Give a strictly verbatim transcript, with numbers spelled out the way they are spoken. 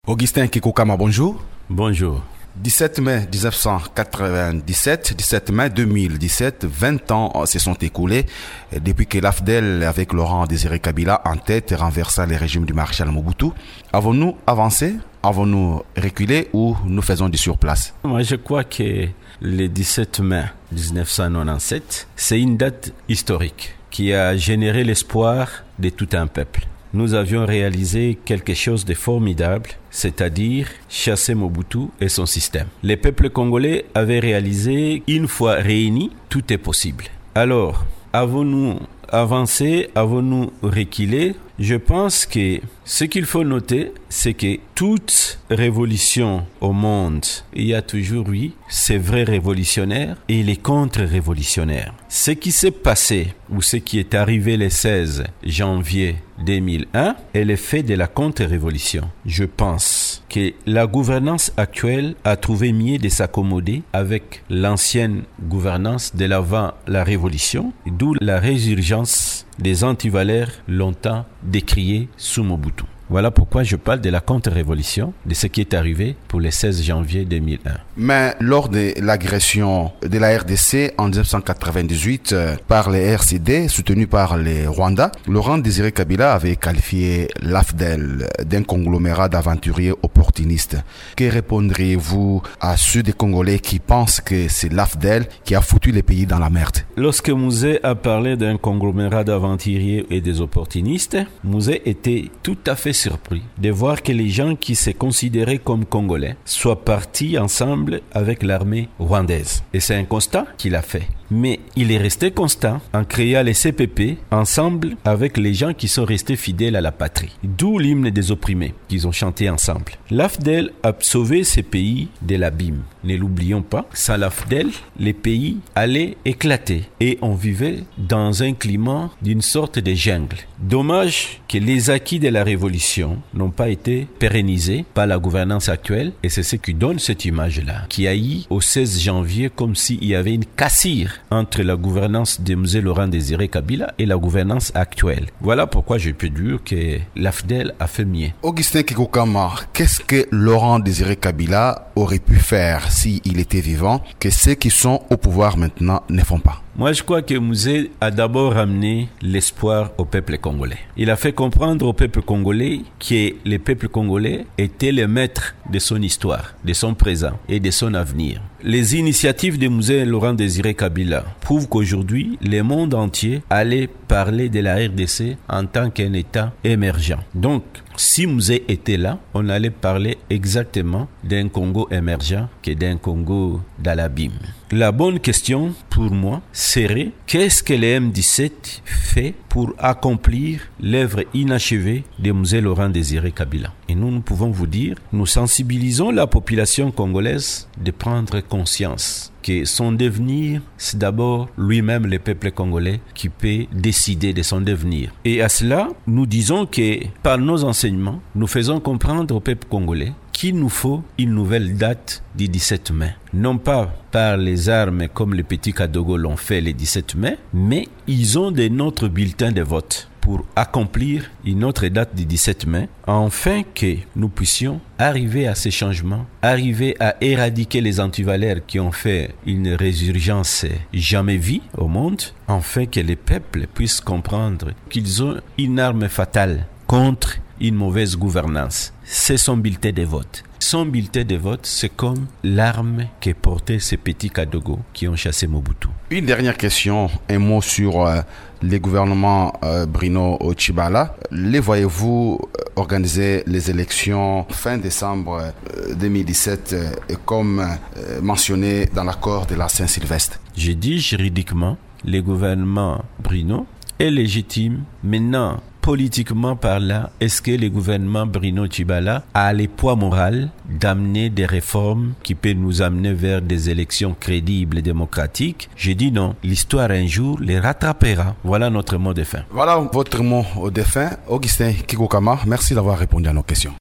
Augustin Kekokama, bonjour. Bonjour. dix-sept mai dix-neuf cent quatre-vingt-dix-sept, dix-sept mai deux mille dix-sept, vingt ans se sont écoulés depuis que l'A F D E L, avec Laurent Désiré Kabila en tête, renversa le régime du maréchal Mobutu. Avons-nous avancé? Avons-nous reculé ou nous faisons du surplace? Moi, je crois que le dix-sept mai dix-neuf cent quatre-vingt-dix-sept, c'est une date historique qui a généré l'espoir de tout un peuple. Nous avions réalisé quelque chose de formidable, c'est-à-dire chasser Mobutu et son système. Les peuples congolais avaient réalisé, une fois réunis, tout est possible. Alors, avons-nous avancé, avons-nous reculé? Je pense que ce qu'il faut noter, c'est que toute révolution au monde, il y a toujours eu ces vrais révolutionnaires et les contre-révolutionnaires. Ce qui s'est passé, ou ce qui est arrivé le seize janvier deux mille un, est l'effet de la contre-révolution. Je pense que la gouvernance actuelle a trouvé mieux de s'accommoder avec l'ancienne gouvernance de l'avant la révolution, d'où la résurgence des antivaleurs longtemps décriés sous Mobutu. Voilà pourquoi je parle de la contre-révolution, de ce qui est arrivé pour le seize janvier deux mille un. Mais lors de l'agression de la R D C en dix-neuf cent quatre-vingt-dix-huit euh, par les R C D, soutenus par les Rwandais, Laurent Désiré Kabila avait qualifié l'A F D E L d'un conglomérat d'aventuriers opportunistes. Que répondriez-vous à ceux des Congolais qui pensent que c'est l'A F D E L qui a foutu les pays dans la merde? Lorsque Mouzé a parlé d'un conglomérat d'aventuriers et des opportunistes, Mouzé était tout à fait surpris de voir que les gens qui se considéraient comme Congolais soient partis ensemble avec l'armée rwandaise. Et c'est un constat qu'il a fait. Mais il est resté constant en créant les C P P ensemble avec les gens qui sont restés fidèles à la patrie. D'où l'hymne des opprimés qu'ils ont chanté ensemble. L'A F D E L a sauvé ces pays de l'abîme. Ne l'oublions pas, sans l'A F D E L, les pays allaient éclater et on vivait dans un climat d'une sorte de jungle. Dommage que les acquis de la révolution n'ont pas été pérennisés par la gouvernance actuelle et c'est ce qui donne cette image-là, qui a eu au seize janvier comme s'il y avait une cassure entre la gouvernance de M. Laurent Désiré Kabila et la gouvernance actuelle. Voilà pourquoi je peux dire que l'A F D E L a fait mieux. Augustin Kekokama, qu'est-ce que Laurent Désiré Kabila aurait pu faire s'il était vivant que ceux qui sont au pouvoir maintenant ne font pas? Moi, je crois que Mouzé a d'abord ramené l'espoir au peuple congolais. Il a fait comprendre au peuple congolais que le peuple congolais était le maître de son histoire, de son présent et de son avenir. Les initiatives de Mouzé Laurent Désiré Kabila prouvent qu'aujourd'hui, le monde entier allait parler de la R D C en tant qu'un État émergent. Donc, si Mouzé était là, on allait parler exactement d'un Congo émergent que d'un Congo dans l'abîme. La bonne question pour moi serait qu'est-ce que le M dix-sept fait pour accomplir l'œuvre inachevée de Mouzé Laurent Désiré Kabila. Et nous, nous pouvons vous dire, nous sensibilisons la population congolaise de prendre conscience que son devenir, c'est d'abord lui-même, le peuple congolais, qui peut décider de son devenir. Et à cela, nous disons que par nos enseignements, nous faisons comprendre au peuple congolais qu'il nous faut une nouvelle date du dix-sept mai. Non pas par les armes comme les petits Kadogo l'ont fait le dix-sept mai, mais ils ont de notre bulletin de vote pour accomplir une autre date du dix-sept mai, afin que nous puissions arriver à ces changements, arriver à éradiquer les antivaleurs qui ont fait une résurgence jamais vue au monde, afin que les peuples puissent comprendre qu'ils ont une arme fatale contre une mauvaise gouvernance. C'est son bulletin de vote. Son bulletin de vote, c'est comme l'arme que portaient ces petits Kadogo qui ont chassé Mobutu. Une dernière question, un mot sur euh, les gouvernements euh, Bruno Tshibala. Les voyez-vous euh, organiser les élections fin décembre euh, deux mille dix-sept euh, comme euh, mentionné dans l'accord de la Saint-Sylvestre? J'ai dit juridiquement, le gouvernement Bruno est légitime. Maintenant, politiquement parlant, est-ce que le gouvernement Bruno Tshibala a le poids moral d'amener des réformes qui peuvent nous amener vers des élections crédibles et démocratiques? J'ai dit non. L'histoire un jour les rattrapera. Voilà notre mot de fin. Voilà votre mot de fin. Augustin Kekokama, merci d'avoir répondu à nos questions.